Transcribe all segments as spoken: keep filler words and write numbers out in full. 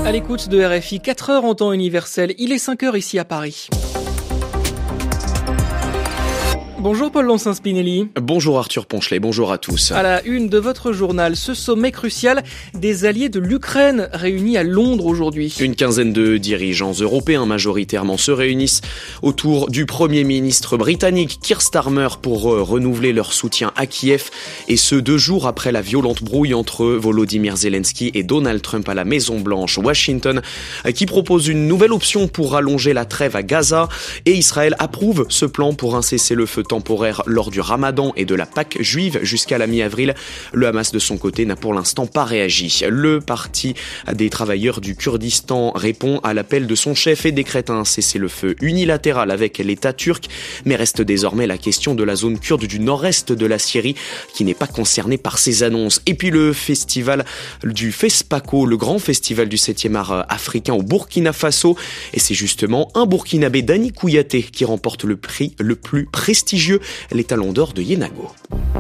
À l'écoute de R F I, quatre heures en temps universel, il est cinq heures ici à Paris. Bonjour Paul Lonsin-Spinelli. Bonjour Arthur Ponchelet, bonjour à tous. À la une de votre journal, ce sommet crucial des alliés de l'Ukraine réunis à Londres aujourd'hui. Une quinzaine de dirigeants européens majoritairement se réunissent autour du Premier ministre britannique Keir Starmer pour renouveler leur soutien à Kiev, et ce deux jours après la violente brouille entre Volodymyr Zelensky et Donald Trump à la Maison-Blanche. Washington qui propose une nouvelle option pour allonger la trêve à Gaza, et Israël approuve ce plan pour un cessez-le-feu temporaire lors du Ramadan et de la Pâque juive jusqu'à la mi-avril. Le Hamas de son côté n'a pour l'instant pas réagi. Le parti des travailleurs du Kurdistan répond à l'appel de son chef et décrète un cessez-le-feu unilatéral avec l'État turc, mais reste désormais la question de la zone kurde du nord-est de la Syrie qui n'est pas concernée par ces annonces. Et puis le festival du FESPACO, le grand festival du septième art africain au Burkina Faso, et c'est justement un Burkinabé, Dani Kouyaté, qui remporte le prix le plus prestigieux, les Talons d'Or de Yenago.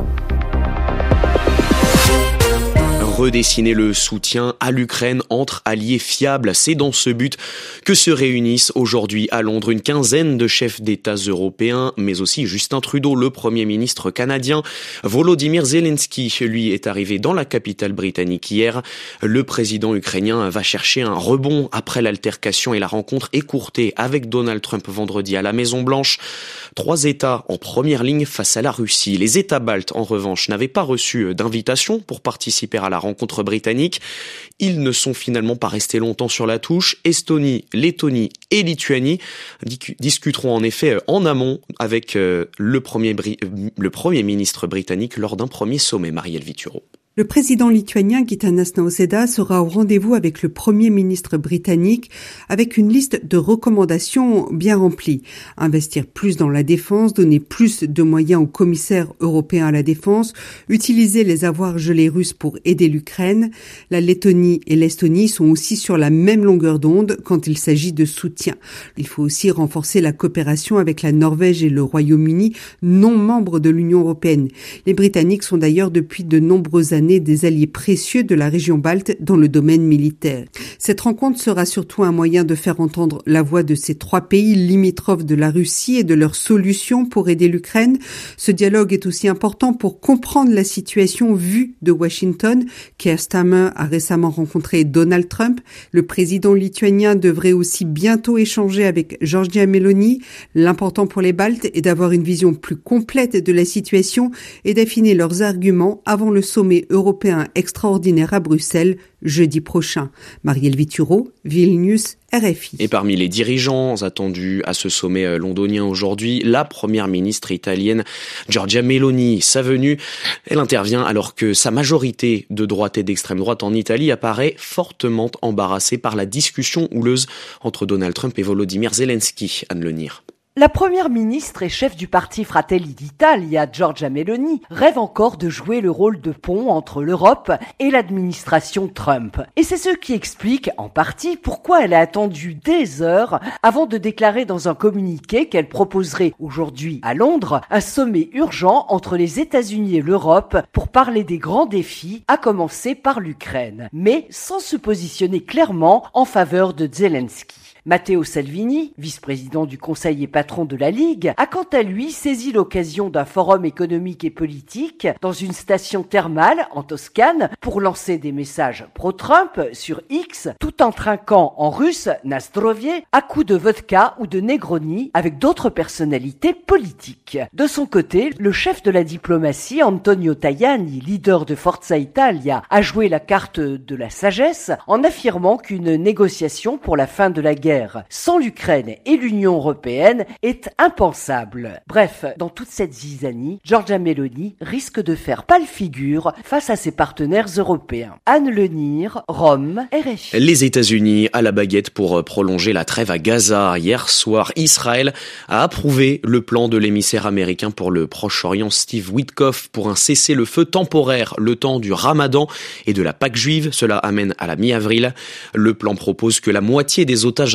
Redessiner le soutien à l'Ukraine entre alliés fiables, c'est dans ce but que se réunissent aujourd'hui à Londres une quinzaine de chefs d'État européens, mais aussi Justin Trudeau, le Premier ministre canadien. Volodymyr Zelensky, lui, est arrivé dans la capitale britannique hier. Le président ukrainien va chercher un rebond après l'altercation et la rencontre écourtée avec Donald Trump vendredi à la Maison-Blanche. Trois États en première ligne face à la Russie. Les États baltes, en revanche, n'avaient pas reçu d'invitation pour participer à la rencontre britannique. Ils ne sont finalement pas restés longtemps sur la touche. Estonie, Lettonie et Lituanie discuteront en effet en amont avec le premier, le premier ministre britannique lors d'un premier sommet. Marielle Vituro. Le président lituanien Gitanas Nausėda sera au rendez-vous avec le premier ministre britannique avec une liste de recommandations bien remplie. Investir plus dans la défense, donner plus de moyens aux commissaires européens à la défense, utiliser les avoirs gelés russes pour aider l'Ukraine. La Lettonie et l'Estonie sont aussi sur la même longueur d'onde quand il s'agit de soutien. Il faut aussi renforcer la coopération avec la Norvège et le Royaume-Uni, non membres de l'Union européenne. Les Britanniques sont d'ailleurs depuis de nombreuses années des alliés précieux de la région balte dans le domaine militaire. Cette rencontre sera surtout un moyen de faire entendre la voix de ces trois pays limitrophes de la Russie et de leurs solutions pour aider l'Ukraine. Ce dialogue est aussi important pour comprendre la situation vue de Washington. Keir Starmer a récemment rencontré Donald Trump. Le président lituanien devrait aussi bientôt échanger avec Giorgia Meloni. L'important pour les Baltes est d'avoir une vision plus complète de la situation et d'affiner leurs arguments avant le sommet européen extraordinaire à Bruxelles jeudi prochain. Marielle Vituro, Vilnius, R F I. Et parmi les dirigeants attendus à ce sommet londonien aujourd'hui, la première ministre italienne Giorgia Meloni. Sa venue, elle intervient alors que sa majorité de droite et d'extrême droite en Italie apparaît fortement embarrassée par la discussion houleuse entre Donald Trump et Volodymyr Zelensky. Anne Lenir. La première ministre et chef du parti Fratelli d'Italia, Giorgia Meloni, rêve encore de jouer le rôle de pont entre l'Europe et l'administration Trump. Et c'est ce qui explique, en partie, pourquoi elle a attendu des heures avant de déclarer dans un communiqué qu'elle proposerait aujourd'hui à Londres un sommet urgent entre les États-Unis et l'Europe pour parler des grands défis, à commencer par l'Ukraine, mais sans se positionner clairement en faveur de Zelensky. Matteo Salvini, vice-président du Conseil et patron de la Ligue, a quant à lui saisi l'occasion d'un forum économique et politique dans une station thermale en Toscane pour lancer des messages pro-Trump sur X, tout en trinquant en russe Nastrovie à coups de vodka ou de Negroni avec d'autres personnalités politiques. De son côté, le chef de la diplomatie, Antonio Tajani, leader de Forza Italia, a joué la carte de la sagesse en affirmant qu'une négociation pour la fin de la guerre sans l'Ukraine et l'Union européenne est impensable. Bref, dans toute cette zizanie, Giorgia Meloni risque de faire pâle figure face à ses partenaires européens. Anne Lenir, Rome, R F I. Les États-Unis à la baguette pour prolonger la trêve à Gaza. Hier soir, Israël a approuvé le plan de l'émissaire américain pour le Proche-Orient Steve Witkoff pour un cessez-le-feu temporaire le temps du Ramadan et de la Pâque juive. Cela amène à la mi-avril. Le plan propose que la moitié des otages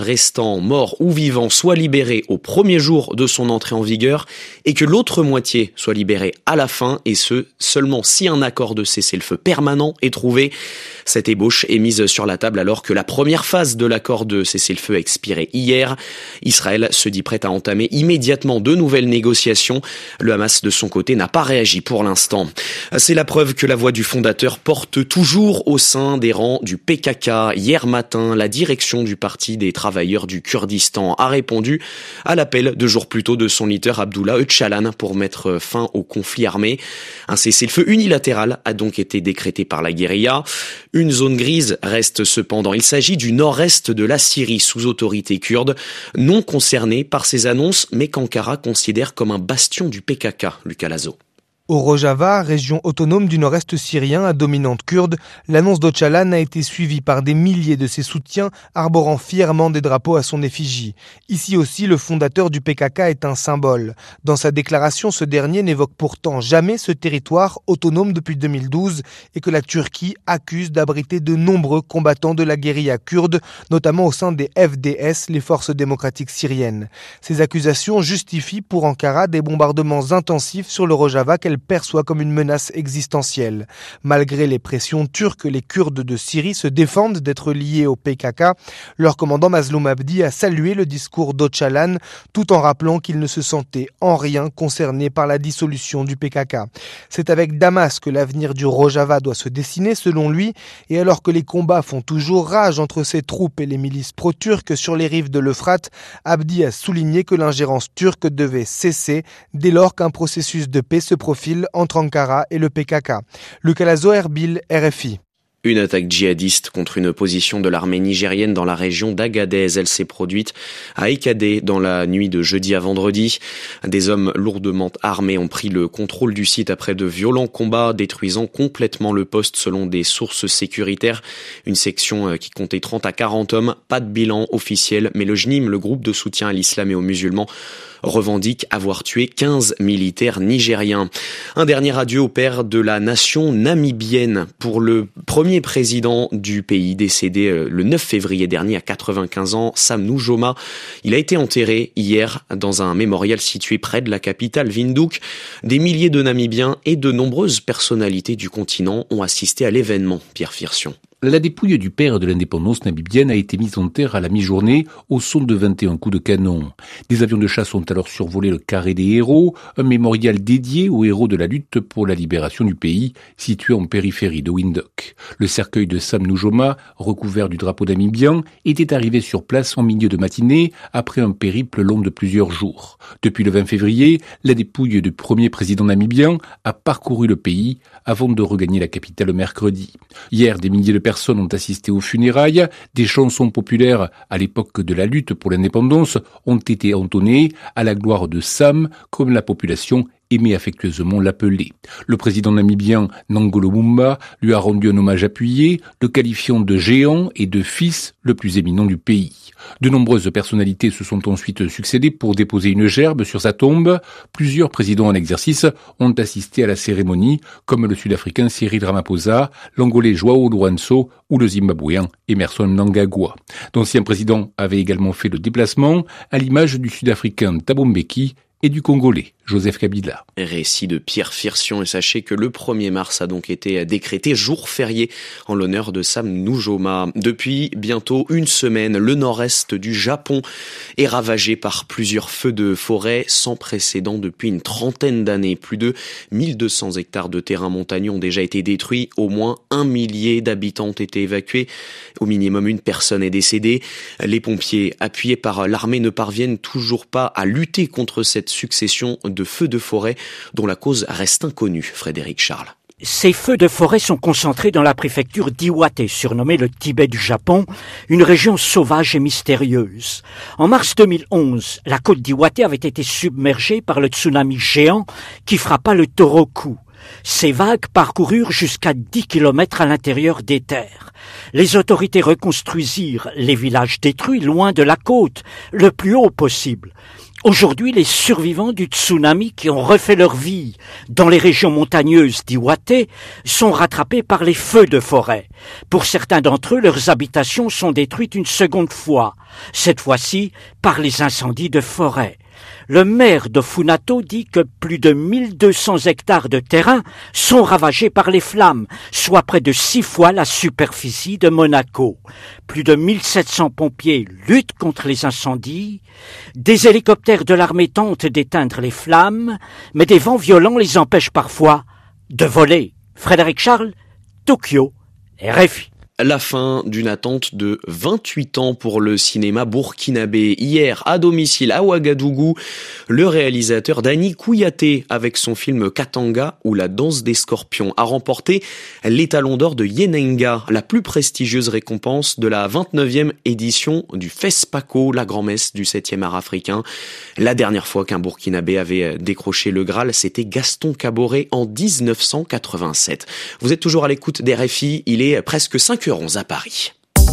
restants, morts ou vivants, soient libérés au premier jour de son entrée en vigueur et que l'autre moitié soit libérée à la fin, et ce, seulement si un accord de cessez-le-feu permanent est trouvé. Cette ébauche est mise sur la table alors que la première phase de l'accord de cessez-le-feu a expiré hier. Israël se dit prêt à entamer immédiatement de nouvelles négociations. Le Hamas, de son côté, n'a pas réagi pour l'instant. C'est la preuve que la voix du fondateur porte toujours au sein des rangs du P K K. Hier matin, la direction du Parti des travailleurs du Kurdistan a répondu à l'appel deux jours plus tôt de son leader Abdullah Öcalan pour mettre fin au conflit armé. Un cessez-le-feu unilatéral a donc été décrété par la guérilla. Une zone grise reste cependant. Il s'agit du nord-est de la Syrie, sous autorité kurde, non concerné par ces annonces, mais qu'Ankara considère comme un bastion du P K K, Lucas Lazo. Au Rojava, région autonome du nord-est syrien à dominante kurde, l'annonce d'Öcalan a été suivie par des milliers de ses soutiens arborant fièrement des drapeaux à son effigie. Ici aussi, le fondateur du P K K est un symbole. Dans sa déclaration, ce dernier n'évoque pourtant jamais ce territoire autonome depuis deux mille douze et que la Turquie accuse d'abriter de nombreux combattants de la guérilla kurde, notamment au sein des F D S, les forces démocratiques syriennes. Ces accusations justifient pour Ankara des bombardements intensifs sur le Rojava qu'elle perçoit comme une menace existentielle. Malgré les pressions turques, les Kurdes de Syrie se défendent d'être liés au P K K. Leur commandant Mazloum Abdi a salué le discours d'Öcalan tout en rappelant qu'il ne se sentait en rien concerné par la dissolution du P K K. C'est avec Damas que l'avenir du Rojava doit se dessiner selon lui, et alors que les combats font toujours rage entre ses troupes et les milices pro-turques sur les rives de l'Euphrate, Abdi a souligné que l'ingérence turque devait cesser dès lors qu'un processus de paix se profile entre Ankara et le P K K. Lucas Lazo, Erbil, R F I. Une attaque djihadiste contre une position de l'armée nigérienne dans la région d'Agadez. Elle s'est produite à Ekadé dans la nuit de jeudi à vendredi. Des hommes lourdement armés ont pris le contrôle du site après de violents combats, détruisant complètement le poste selon des sources sécuritaires. Une section qui comptait trente à quarante hommes. Pas de bilan officiel, mais le J N I M, le groupe de soutien à l'islam et aux musulmans, revendique avoir tué quinze militaires nigériens. Un dernier adieu au père de la nation namibienne pour le premier président du pays décédé le neuf février dernier à quatre-vingt-quinze ans, Sam Nujoma. Il a été enterré hier dans un mémorial situé près de la capitale Windhoek. Des milliers de Namibiens et de nombreuses personnalités du continent ont assisté à l'événement. Pierre Firsion. La dépouille du père de l'indépendance namibienne a été mise en terre à la mi-journée au son de vingt et un coups de canon. Des avions de chasse ont alors survolé le carré des héros, un mémorial dédié aux héros de la lutte pour la libération du pays, situé en périphérie de Windhoek. Le cercueil de Sam Nujoma, recouvert du drapeau namibien, était arrivé sur place en milieu de matinée après un périple long de plusieurs jours. Depuis le vingt février, la dépouille du premier président namibien a parcouru le pays avant de regagner la capitale mercredi. Hier, des milliers de personnes Personnes ont assisté aux funérailles. Des chansons populaires à l'époque de la lutte pour l'indépendance ont été entonnées à la gloire de Sam, comme la population aimait affectueusement l'appeler. Le président namibien Nangolo Mumba lui a rendu un hommage appuyé, le qualifiant de géant et de fils le plus éminent du pays. De nombreuses personnalités se sont ensuite succédées pour déposer une gerbe sur sa tombe. Plusieurs présidents en exercice ont assisté à la cérémonie, comme le Sud-Africain Cyril Ramaphosa, l'Angolais João Lourenço ou le Zimbabwéen Emmerson Mnangagwa. D'anciens présidents avaient également fait le déplacement, à l'image du Sud-Africain Thabo Mbeki et du Congolais Joseph Kabila. Récit de Pierre Firsion, et sachez que le premier mars a donc été décrété jour férié en l'honneur de Sam Nujoma. Depuis bientôt une semaine, le nord-est du Japon est ravagé par plusieurs feux de forêt sans précédent depuis une trentaine d'années. Plus de mille deux cents hectares de terrains montagneux ont déjà été détruits, au moins un millier d'habitants ont été évacués, au minimum une personne est décédée. Les pompiers, appuyés par l'armée, ne parviennent toujours pas à lutter contre cette succession de feux de forêt dont la cause reste inconnue. Frédéric Charles. Ces feux de forêt sont concentrés dans la préfecture d'Iwate, surnommée le Tibet du Japon, une région sauvage et mystérieuse. En mars deux mille onze, la côte d'Iwate avait été submergée par le tsunami géant qui frappa le Toroku. Ces vagues parcoururent jusqu'à dix kilomètres à l'intérieur des terres. Les autorités reconstruisirent les villages détruits loin de la côte, le plus haut possible. Aujourd'hui, les survivants du tsunami qui ont refait leur vie dans les régions montagneuses d'Iwate sont rattrapés par les feux de forêt. Pour certains d'entre eux, leurs habitations sont détruites une seconde fois, cette fois-ci par les incendies de forêt. Le maire de Funato dit que plus de mille deux cents hectares de terrain sont ravagés par les flammes, soit près de six fois la superficie de Monaco. Plus de mille sept cents pompiers luttent contre les incendies. Des hélicoptères de l'armée tentent d'éteindre les flammes, mais des vents violents les empêchent parfois de voler. Frédéric Charles, Tokyo, R F I. La fin d'une attente de vingt-huit ans pour le cinéma burkinabé. Hier, à domicile à Ouagadougou, le réalisateur Dany Kouyaté, avec son film Katanga ou La danse des scorpions, a remporté l'étalon d'or de Yenenga, la plus prestigieuse récompense de la vingt-neuvième édition du FESPACO, la grand-messe du septième art africain. La dernière fois qu'un burkinabé avait décroché le Graal, c'était Gaston Caboret en dix-neuf cent quatre-vingt-sept. Vous êtes toujours à l'écoute des R F I, il est presque cinq heures onze à Paris.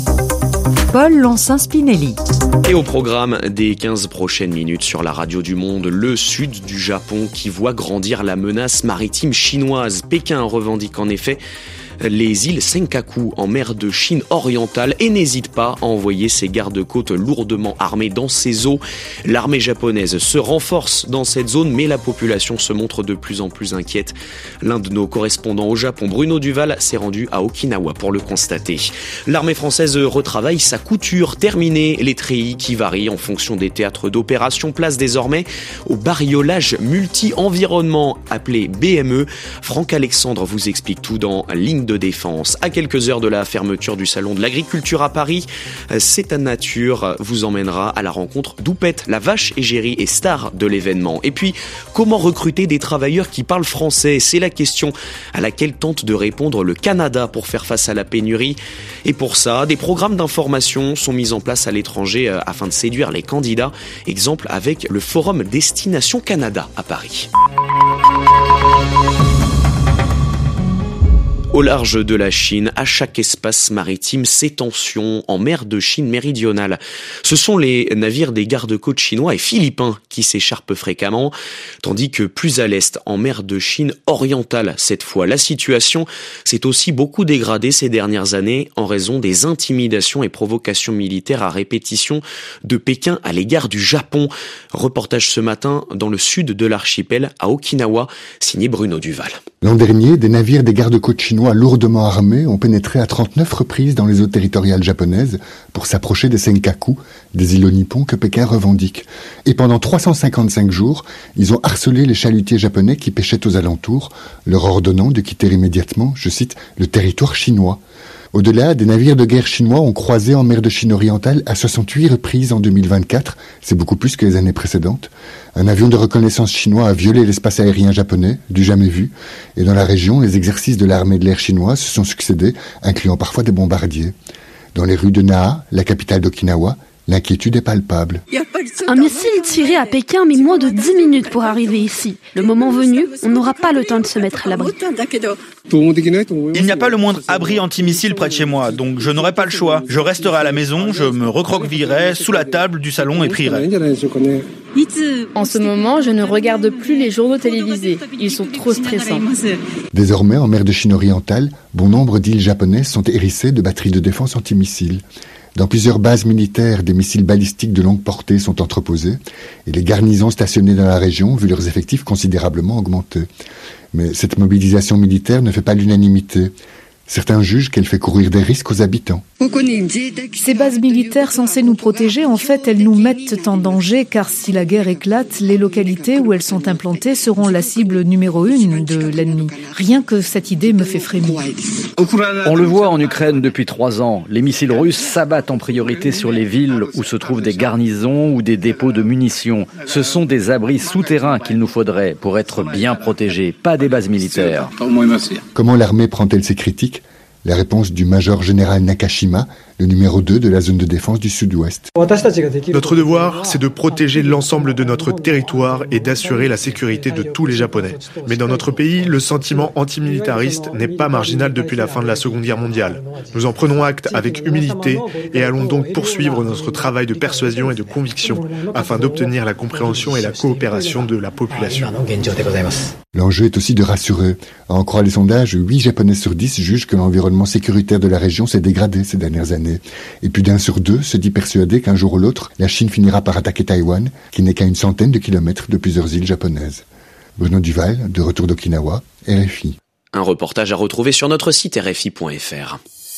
Paul Lancin-Spinelli. Et au programme des quinze prochaines minutes sur la radio du monde, le sud du Japon qui voit grandir la menace maritime chinoise. Pékin revendique en effet les îles Senkaku en mer de Chine orientale et n'hésite pas à envoyer ses gardes-côtes lourdement armés dans ces eaux. L'armée japonaise se renforce dans cette zone, mais la population se montre de plus en plus inquiète. L'un de nos correspondants au Japon, Bruno Duval, s'est rendu à Okinawa pour le constater. L'armée française retravaille sa couture, terminée. Les treillis qui varient en fonction des théâtres d'opération place désormais au bariolage multi-environnement appelé B M E. Franck Alexandre vous explique tout dans Ligne de défense. À quelques heures de la fermeture du salon de l'agriculture à Paris, C'est à Nature vous emmènera à la rencontre d'Oupette, la vache égérie et star de l'événement. Et puis, comment recruter des travailleurs qui parlent français? C'est la question à laquelle tente de répondre le Canada pour faire face à la pénurie. Et pour ça, des programmes d'information sont mis en place à l'étranger afin de séduire les candidats. Exemple avec le Forum Destination Canada à Paris. Au large de la Chine, à chaque espace maritime, ces tensions en mer de Chine méridionale. Ce sont les navires des gardes-côtes chinois et philippins qui s'écharpent fréquemment, tandis que plus à l'est, en mer de Chine orientale cette fois. La situation s'est aussi beaucoup dégradée ces dernières années en raison des intimidations et provocations militaires à répétition de Pékin à l'égard du Japon. Reportage ce matin dans le sud de l'archipel, à Okinawa, signé Bruno Duval. L'an dernier, des navires des gardes-côtes chinois lourdement armés ont pénétré à trente-neuf reprises dans les eaux territoriales japonaises pour s'approcher des Senkaku, des îlots nippons que Pékin revendique. Et pendant trois cent cinquante-cinq jours, ils ont harcelé les chalutiers japonais qui pêchaient aux alentours, leur ordonnant de quitter immédiatement, je cite, le territoire chinois. Au-delà, des navires de guerre chinois ont croisé en mer de Chine orientale à soixante-huit reprises en deux mille vingt-quatre, c'est beaucoup plus que les années précédentes. Un avion de reconnaissance chinois a violé l'espace aérien japonais, du jamais vu, et dans la région, les exercices de l'armée de l'air chinoise se sont succédés, incluant parfois des bombardiers. Dans les rues de Naha, la capitale d'Okinawa, l'inquiétude est palpable. Un missile tiré à Pékin met moins de dix minutes pour arriver ici. Le moment venu, on n'aura pas le temps de se mettre à l'abri. Il n'y a pas le moindre abri antimissile près de chez moi, donc je n'aurai pas le choix. Je resterai à la maison, je me recroquevillerai sous la table du salon et prierai. En ce moment, je ne regarde plus les journaux télévisés. Ils sont trop stressants. Désormais, en mer de Chine orientale, bon nombre d'îles japonaises sont hérissées de batteries de défense antimissiles. Dans plusieurs bases militaires, des missiles balistiques de longue portée sont entreposés et les garnisons stationnées dans la région ont vu leurs effectifs considérablement augmenter. Mais cette mobilisation militaire ne fait pas l'unanimité. Certains jugent qu'elle fait courir des risques aux habitants. Ces bases militaires censées nous protéger, en fait, elles nous mettent en danger car si la guerre éclate, les localités où elles sont implantées seront la cible numéro une de l'ennemi. Rien que cette idée me fait frémir. On le voit en Ukraine depuis trois ans. Les missiles russes s'abattent en priorité sur les villes où se trouvent des garnisons ou des dépôts de munitions. Ce sont des abris souterrains qu'il nous faudrait pour être bien protégés, pas des bases militaires. Comment l'armée prend-elle ces critiques ? La réponse du major général Nakashima, le numéro deux de la zone de défense du Sud-Ouest. Notre devoir, c'est de protéger l'ensemble de notre territoire et d'assurer la sécurité de tous les Japonais. Mais dans notre pays, le sentiment antimilitariste n'est pas marginal depuis la fin de la Seconde Guerre mondiale. Nous en prenons acte avec humilité et allons donc poursuivre notre travail de persuasion et de conviction afin d'obtenir la compréhension et la coopération de la population. L'enjeu est aussi de rassurer. À en croire les sondages, huit Japonais sur dix jugent que l'environnement sécuritaire de la région s'est dégradé ces dernières années. Et plus d'un sur deux se dit persuadé qu'un jour ou l'autre, la Chine finira par attaquer Taïwan, qui n'est qu'à une centaine de kilomètres de plusieurs îles japonaises. Bruno Duval, de retour d'Okinawa, R F I. Un reportage à retrouver sur notre site R F I point F R.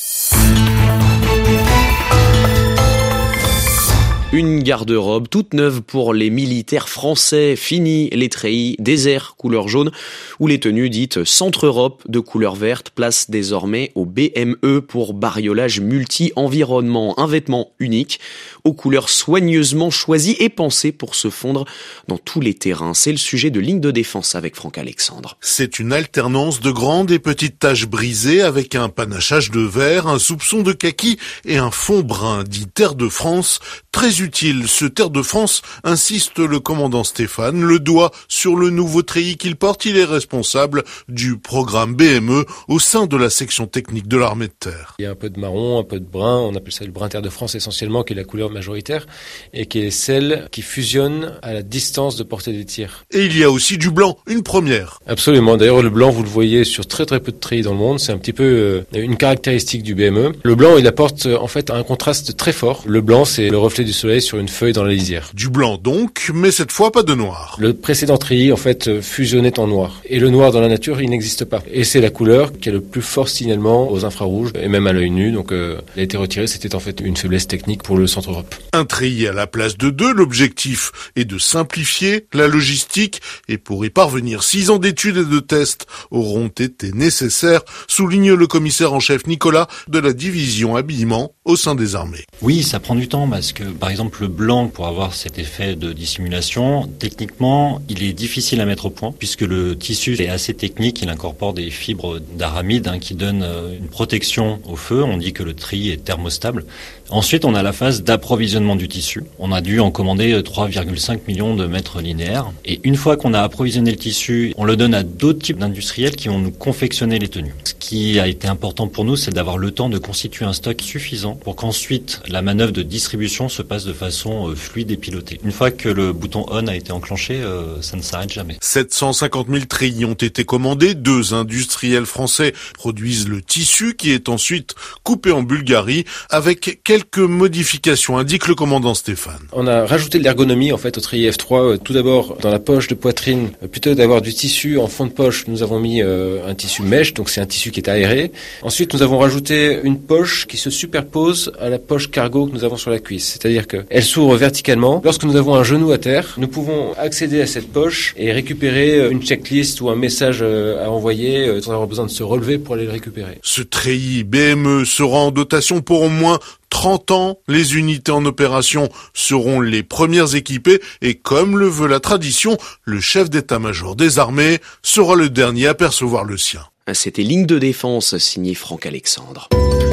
Une garde-robe toute neuve pour les militaires français. Fini les treillis désert couleur jaune ou les tenues dites Centre-Europe de couleur verte. Place désormais au B M E pour bariolage multi-environnement. Un vêtement unique aux couleurs soigneusement choisies et pensées pour se fondre dans tous les terrains. C'est le sujet de Ligne de défense avec Franck Alexandre. C'est une alternance de grandes et petites taches brisées avec un panachage de vert, un soupçon de kaki et un fond brun dit Terre de France. Très utile, ce Terre de France, insiste le commandant Stéphane, le doigt sur le nouveau treillis qu'il porte. Il est responsable du programme B M E au sein de la section technique de l'armée de terre. Il y a un peu de marron, un peu de brun, on appelle ça le brun Terre de France essentiellement, qui est la couleur majoritaire et qui est celle qui fusionne à la distance de portée des tirs. Et il y a aussi du blanc, une première. Absolument, d'ailleurs le blanc vous le voyez sur très très peu de treillis dans le monde, c'est un petit peu euh, une caractéristique du B M E. Le blanc il apporte en fait un contraste très fort. Le blanc c'est le reflet du soleil sur une feuille dans la lisière. Du blanc donc, mais cette fois pas de noir. Le précédent treillis en fait fusionnait en noir. Et le noir dans la nature il n'existe pas. Et c'est la couleur qui a le plus fort signalement aux infrarouges et même à l'œil nu. Donc euh, il a été retiré, c'était en fait une faiblesse technique pour le Centre-Europe. Un treillis à la place de deux, l'objectif est de simplifier la logistique et pour y parvenir, six ans d'études et de tests auront été nécessaires, souligne le commissaire en chef Nicolas de la division habillement au sein des armées. Oui, ça prend du temps parce que par exemple le blanc pour avoir cet effet de dissimulation, techniquement il est difficile à mettre au point puisque le tissu est assez technique, il incorpore des fibres d'aramide hein, qui donnent une protection au feu, on dit que le treillis est thermostable. Ensuite, on a la phase d'approvisionnement du tissu. On a dû en commander trois virgule cinq millions de mètres linéaires. Et une fois qu'on a approvisionné le tissu, on le donne à d'autres types d'industriels qui vont nous confectionner les tenues. Ce qui a été important pour nous, c'est d'avoir le temps de constituer un stock suffisant pour qu'ensuite la manœuvre de distribution se passe de façon euh, fluide et pilotée. Une fois que le bouton on a été enclenché, euh, ça ne s'arrête jamais. sept cent cinquante mille treillis ont été commandés. Deux industriels français produisent le tissu qui est ensuite coupé en Bulgarie avec quelques Quelques modifications, indique le commandant Stéphane. On a rajouté de l'ergonomie en fait au treillis F trois. Tout d'abord, dans la poche de poitrine, plutôt d'avoir du tissu en fond de poche, nous avons mis euh, un tissu mèche, donc c'est un tissu qui est aéré. Ensuite, nous avons rajouté une poche qui se superpose à la poche cargo que nous avons sur la cuisse. C'est-à-dire qu'elle s'ouvre verticalement. Lorsque nous avons un genou à terre, nous pouvons accéder à cette poche et récupérer une checklist ou un message à envoyer sans avoir besoin de se relever pour aller le récupérer. Ce treillis B M E sera en dotation pour au moins trente ans, les unités en opération seront les premières équipées et comme le veut la tradition, le chef d'état-major des armées sera le dernier à percevoir le sien. C'était Ligne de défense, signé Franck Alexandre.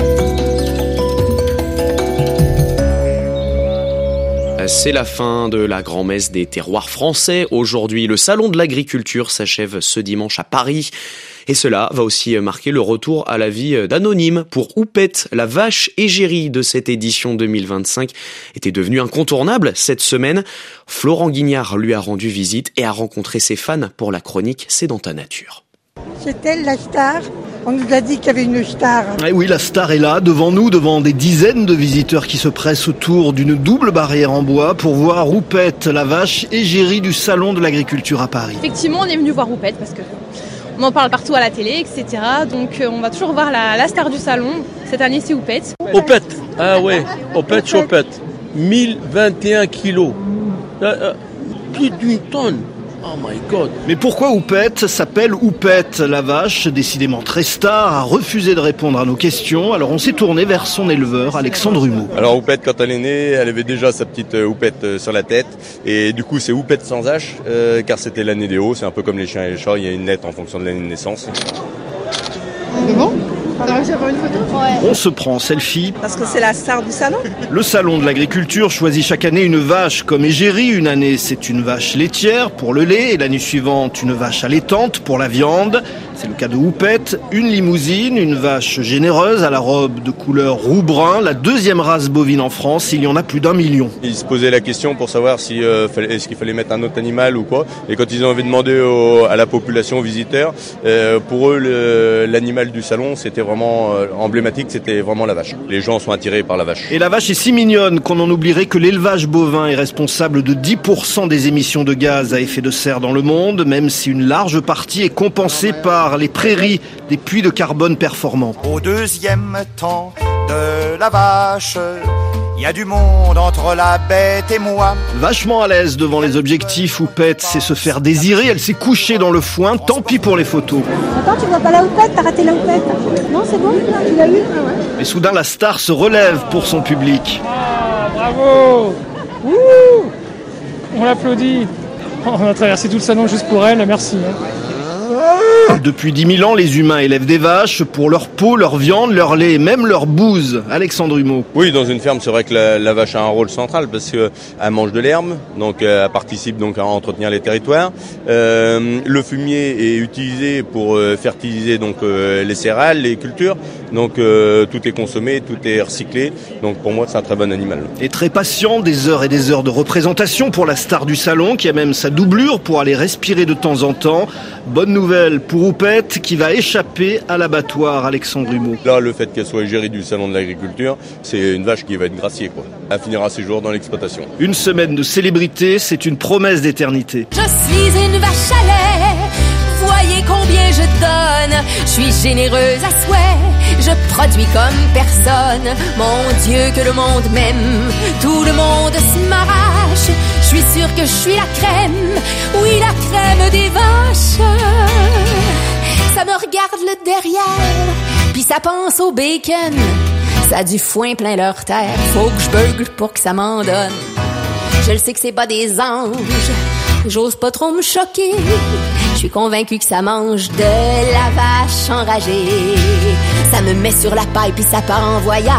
C'est la fin de la grand-messe des terroirs français. Aujourd'hui, le salon de l'agriculture s'achève ce dimanche à Paris. Et cela va aussi marquer le retour à la vie d'Anonyme. Pour Houppette, la vache égérie de cette édition deux mille vingt-cinq était devenue incontournable cette semaine. Florent Guignard lui a rendu visite et a rencontré ses fans pour la chronique C'est dans ta nature. C'est elle la star ? On nous a dit qu'il y avait une star. Et oui, la star est là, devant nous, devant des dizaines de visiteurs qui se pressent autour d'une double barrière en bois pour voir Houppette, la vache égérie du salon de l'agriculture à Paris. Effectivement, on est venu voir Houppette parce que on en parle partout à la télé, et cetera. Donc on va toujours voir la, la star du salon. Cette année, c'est Houppette. Houppette, ah ouais, Houppette, Chopette. mille vingt et un kilos. Euh, euh, plus d'une tonne. Oh my God. Mais pourquoi Houppette s'appelle Houppette? La vache, décidément très star, a refusé de répondre à nos questions. Alors on s'est tourné vers son éleveur, Alexandre Humeau. Alors Houppette, quand elle est née, elle avait déjà sa petite Houppette sur la tête. Et du coup, c'est Houppette sans H, euh, car c'était l'année des hauts. C'est un peu comme les chiens et les chats, il y a une lettre en fonction de l'année de naissance. C'est bon ? On se prend en selfie. Parce que c'est la star du salon. Le salon de l'agriculture choisit chaque année une vache comme égérie. Une année, c'est une vache laitière pour le lait et l'année suivante, une vache allaitante pour la viande. C'est le cas de Houppette, une limousine, une vache généreuse à la robe de couleur roux-brun, la deuxième race bovine en France. Il y en a plus d'un million. Ils se posaient la question pour savoir si euh, fallait, est-ce qu'il fallait mettre un autre animal ou quoi. Et quand ils ont envie de demander au, à la population, aux visiteurs, euh, pour eux, le, l'animal du salon, c'était vraiment euh, emblématique, c'était vraiment la vache. Les gens sont attirés par la vache. Et la vache est si mignonne qu'on en oublierait que l'élevage bovin est responsable de dix pour cent des émissions de gaz à effet de serre dans le monde, même si une large partie est compensée par les prairies des puits de carbone performants. Au deuxième temps de la vache, il y a du monde entre la bête et moi. Vachement à l'aise devant les objectifs, Houppette sait se faire désirer. Elle s'est couchée dans le foin, tant pis pour les photos. Attends, tu vois pas la Houppette, t'as raté la Houppette. Non, c'est bon, tu l'as eu. Mais soudain, la star se relève pour son public. Ah, bravo. Ouh, on l'applaudit. On a traversé tout le salon juste pour elle, merci. Depuis dix mille ans, les humains élèvent des vaches pour leur peau, leur viande, leur lait et même leur bouse. Alexandre Humeau. Oui, dans une ferme, c'est vrai que la, la vache a un rôle central parce qu'elle mange de l'herbe, donc euh, elle participe donc à entretenir les territoires. Euh, le fumier est utilisé pour euh, fertiliser donc euh, les céréales, les cultures. Donc euh, tout est consommé, tout est recyclé. Donc pour moi, c'est un très bon animal. Et très patient, des heures et des heures de représentation pour la star du salon qui a même sa doublure pour aller respirer de temps en temps. Bonne nouvelle pour Houppette qui va échapper à l'abattoir, Alexandre Humeau. Là, le fait qu'elle soit égérie du salon de l'agriculture, c'est une vache qui va être graciée, quoi. Elle finira ses jours dans l'exploitation. Une semaine de célébrité, c'est une promesse d'éternité. Je suis une vache à lait, voyez combien je donne. Je suis généreuse à souhait, je produis comme personne. Mon Dieu que le monde m'aime, tout le monde se m'arrache. Je suis sûre que je suis la crème, oui la crème des vaches. Ça me regarde le derrière, puis ça pense au bacon. Ça a du foin plein leur terre, faut que je bugle pour que ça m'en donne. Je le sais que c'est pas des anges, j'ose pas trop me choquer. Je suis convaincue que ça mange de la vache enragée. Ça me met sur la paille puis ça part en voyage.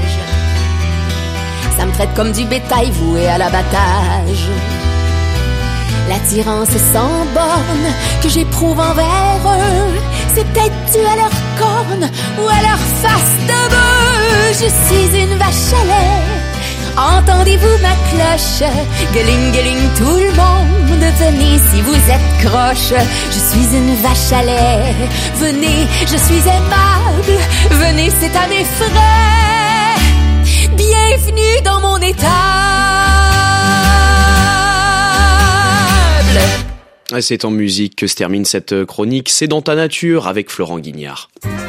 Ça me traite comme du bétail voué à l'abattage. L'attirance sans borne que j'éprouve envers eux, c'est peut-être dû à leur corne ou à leur face de bœuf. Je suis une vache à lait, entendez-vous ma cloche? Gueuling, gueuling, tout le monde, venez si vous êtes croche. Je suis une vache à lait, venez, je suis aimable, venez, c'est à mes frais. Bienvenue dans mon étable. C'est en musique que se termine cette chronique. C'est dans ta nature avec Florent Guignard.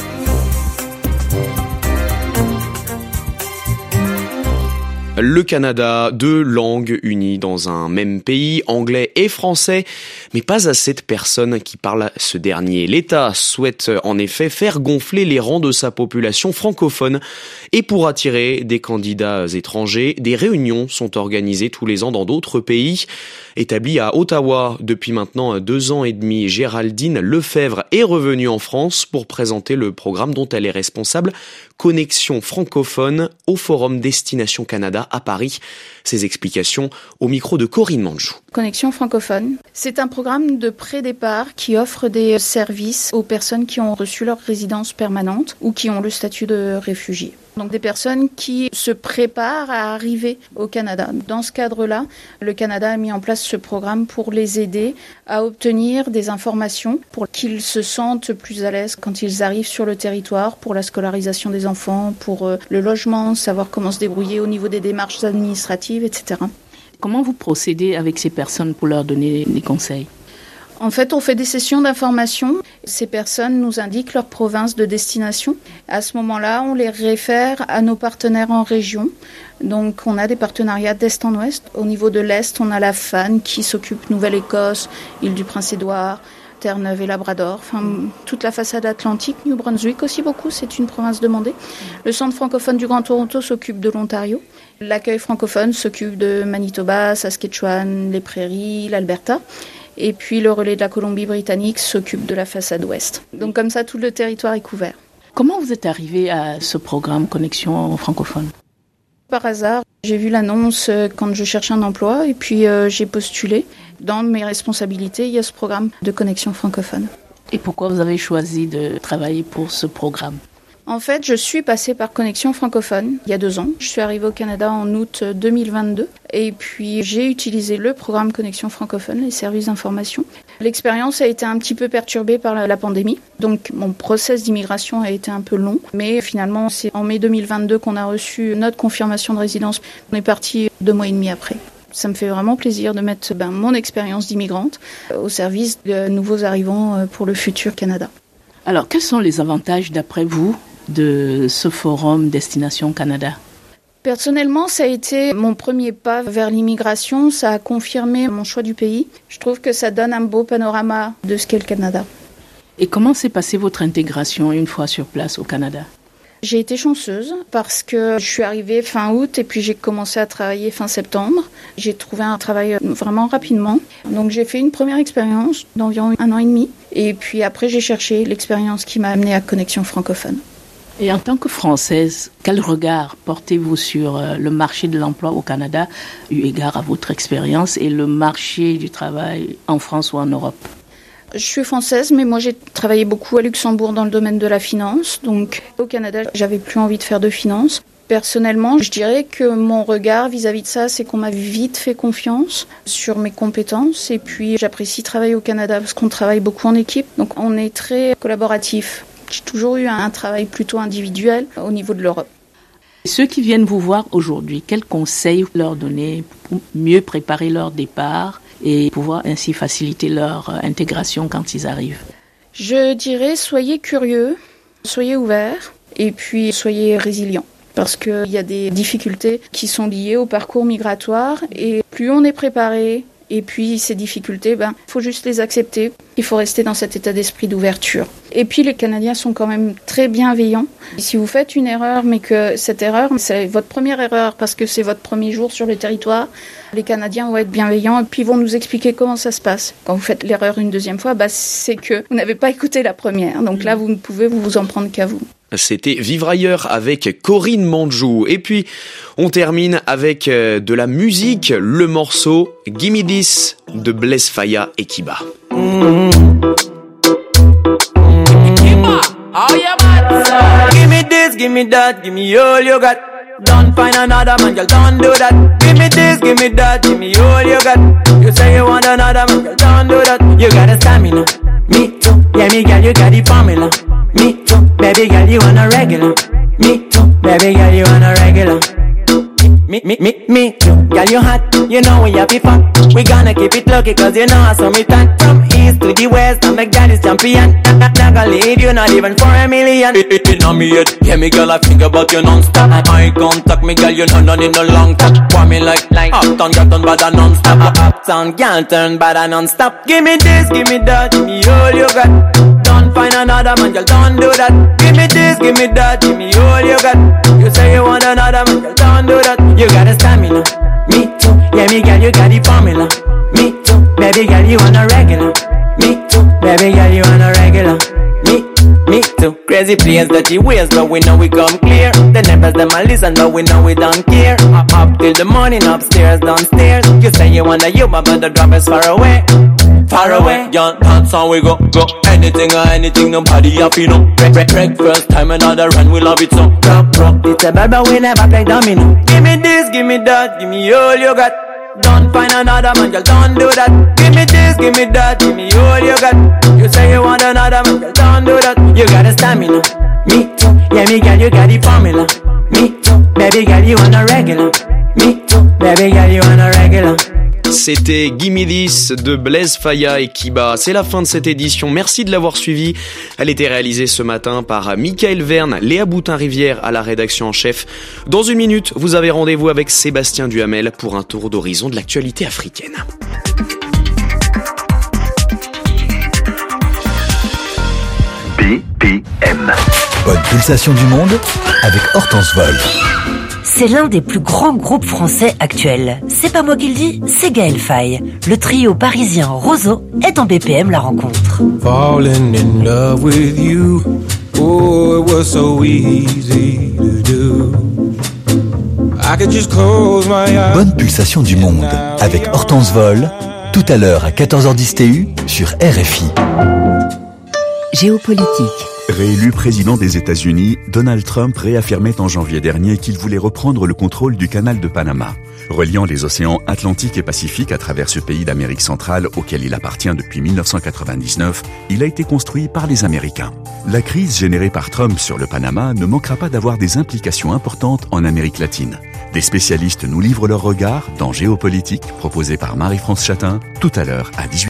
Le Canada, deux langues unies dans un même pays, anglais et français, mais pas assez de personnes qui parlent ce dernier. L'État souhaite en effet faire gonfler les rangs de sa population francophone. Et pour attirer des candidats étrangers, des réunions sont organisées tous les ans dans d'autres pays. Établie à Ottawa depuis maintenant deux ans et demi, Géraldine Lefebvre est revenue en France pour présenter le programme dont elle est responsable, Connexion francophone au Forum Destination Canada à Paris. Ces explications au micro de Corinne Manjou. Connexion francophone, c'est un programme de pré-départ qui offre des services aux personnes qui ont reçu leur résidence permanente ou qui ont le statut de réfugié. Donc des personnes qui se préparent à arriver au Canada. Dans ce cadre-là, le Canada a mis en place ce programme pour les aider à obtenir des informations pour qu'ils se sentent plus à l'aise quand ils arrivent sur le territoire, pour la scolarisation des enfants, pour le logement, savoir comment se débrouiller au niveau des démarches administratives, et cetera. Comment vous procédez avec ces personnes pour leur donner des conseils ? En fait, on fait des sessions d'information. Ces personnes nous indiquent leur province de destination. À ce moment-là, on les réfère à nos partenaires en région. Donc, on a des partenariats d'est en ouest. Au niveau de l'est, on a la F A N qui s'occupe Nouvelle-Écosse, Île-du-Prince-Édouard, Terre-Neuve et Labrador. Enfin, toute la façade atlantique. New Brunswick aussi beaucoup, c'est une province demandée. Le Centre francophone du Grand Toronto s'occupe de l'Ontario. L'accueil francophone s'occupe de Manitoba, Saskatchewan, les Prairies, l'Alberta. Et puis le relais de la Colombie-Britannique s'occupe de la façade ouest. Donc comme ça, tout le territoire est couvert. Comment vous êtes arrivé à ce programme Connexion francophone ? Par hasard, j'ai vu l'annonce quand je cherchais un emploi et puis euh, j'ai postulé. Dans mes responsabilités, il y a ce programme de Connexion francophone. Et pourquoi vous avez choisi de travailler pour ce programme ? En fait, je suis passée par Connexion francophone il y a deux ans. Je suis arrivée au Canada en août deux mille vingt-deux et puis j'ai utilisé le programme Connexion francophone, les services d'information. L'expérience a été un petit peu perturbée par la, la pandémie, donc mon process d'immigration a été un peu long, mais finalement c'est en mai deux mille vingt-deux qu'on a reçu notre confirmation de résidence. On est parti deux mois et demi après. Ça me fait vraiment plaisir de mettre ben, mon expérience d'immigrante au service de nouveaux arrivants pour le futur Canada. Alors, quels sont les avantages d'après vous de ce forum Destination Canada ? Personnellement, ça a été mon premier pas vers l'immigration. Ça a confirmé mon choix du pays. Je trouve que ça donne un beau panorama de ce qu'est le Canada. Et comment s'est passée votre intégration une fois sur place au Canada ? J'ai été chanceuse parce que je suis arrivée fin août et puis j'ai commencé à travailler fin septembre. J'ai trouvé un travail vraiment rapidement. Donc j'ai fait une première expérience d'environ un an et demi. Et puis après, j'ai cherché l'expérience qui m'a amenée à Connexion francophone. Et en tant que Française, quel regard portez-vous sur le marché de l'emploi au Canada, eu égard à votre expérience, et le marché du travail en France ou en Europe ? Je suis française, mais moi j'ai travaillé beaucoup à Luxembourg dans le domaine de la finance. Donc au Canada, j'avais plus envie de faire de finance. Personnellement, je dirais que mon regard vis-à-vis de ça, c'est qu'on m'a vite fait confiance sur mes compétences. Et puis j'apprécie travailler au Canada parce qu'on travaille beaucoup en équipe. Donc on est très collaboratif. J'ai toujours eu un travail plutôt individuel au niveau de l'Europe. Ceux qui viennent vous voir aujourd'hui, quels conseils leur donner pour mieux préparer leur départ et pouvoir ainsi faciliter leur intégration quand ils arrivent ? Je dirais, soyez curieux, soyez ouverts et puis soyez résilients. Parce qu'il y a des difficultés qui sont liées au parcours migratoire et plus on est préparé, et puis ces difficultés, ben, faut juste les accepter. Il faut rester dans cet état d'esprit d'ouverture. Et puis les Canadiens sont quand même très bienveillants. Si vous faites une erreur, mais que cette erreur, c'est votre première erreur parce que c'est votre premier jour sur le territoire, les Canadiens vont être bienveillants et puis vont nous expliquer comment ça se passe. Quand vous faites l'erreur une deuxième fois, ben, c'est que vous n'avez pas écouté la première. Donc là, vous ne pouvez vous, vous en prendre qu'à vous. C'était Vivre ailleurs avec Corinne Manjou. Et puis, on termine avec de la musique, le morceau Gimme This de Blaise Faya et Kiba. Mm-hmm. Kiba, oh yeah, man. Give me this, give me that, give me all you got. Don't find another man, girl, don't do that. Give me this, give me that, give me all you got. You say you want another man, girl, don't do that. You got a stamina, me too. Yeah, me girl, you got the formula. Me too, baby girl, you want a regular. Me too, baby girl, you want a regular. Me, me, me, me too, girl, you hot. You know we happy fun. We gonna keep it lucky cause you know I saw me tan. From east to the west, I'm the girl is champion. Not gonna leave you, not even for a million. It, it, it on me head, yeah me girl, I think about you non-stop. Eye contact, me girl, you know none in no long talk. Want me like, like, uptown, girl, turn bad and non-stop. Uptown, girl, turn bad and non-stop. Give me this, give me that, give me all you got. Don't find another man, girl, don't do that. Give me this, give me that, give me all you got. You say you want another man, girl, don't do that. You got a stamina, me too. Yeah, me girl, you got the formula. Me too, baby girl, you want a regular. Me too, baby girl, you want a regular. Me, me too. Crazy place, dirty ways, but we know we come clear. The neighbors, them a listen, but we know we don't care. Up, up till the morning, upstairs, downstairs. You say you want a you, but the drop is far away. Far away, y'all, that's how we go, go. Anything or anything, nobody happy, no. Break, break, break, first time another run, we love it so. Rock, rock, it's a bad, but we never play domino. Give me this, give me that, give me all you got. Don't find another man, girl, don't do that. Give me this, give me that, give me all you got. You say you want another man, girl, don't do that. You got a stamina, me too. Yeah, me girl, you got the formula. Me too, baby girl, you want a regular. Me too, baby girl, you want a regular. C'était Gimme This de Blaise Faya et Kiba. C'est la fin de cette édition. Merci de l'avoir suivi. Elle était réalisée ce matin par Michael Verne, Léa Boutin-Rivière à la rédaction en chef. Dans une minute, vous avez rendez-vous avec Sébastien Duhamel pour un tour d'horizon de l'actualité africaine. B P M. Bonne pulsation du monde avec Hortense Vol. C'est l'un des plus grands groupes français actuels. C'est pas moi qui le dis, c'est Gaël Faye. Le trio parisien Roseau est dans B P M La Rencontre. Falling in love with you. Oh, it was so easy to do. I could just close my eyes. Bonne pulsation du monde avec Hortense Vol, tout à l'heure à quatorze heures dix T U sur R F I. Géopolitique. Réélu président des États-Unis, Donald Trump réaffirmait en janvier dernier qu'il voulait reprendre le contrôle du canal de Panama. Reliant les océans Atlantique et Pacifique à travers ce pays d'Amérique centrale auquel il appartient depuis mille neuf cent quatre-vingt-dix-neuf, il a été construit par les Américains. La crise générée par Trump sur le Panama ne manquera pas d'avoir des implications importantes en Amérique latine. Des spécialistes nous livrent leur regard dans Géopolitique, proposé par Marie-France Chatin, tout à l'heure à dix-huit heures.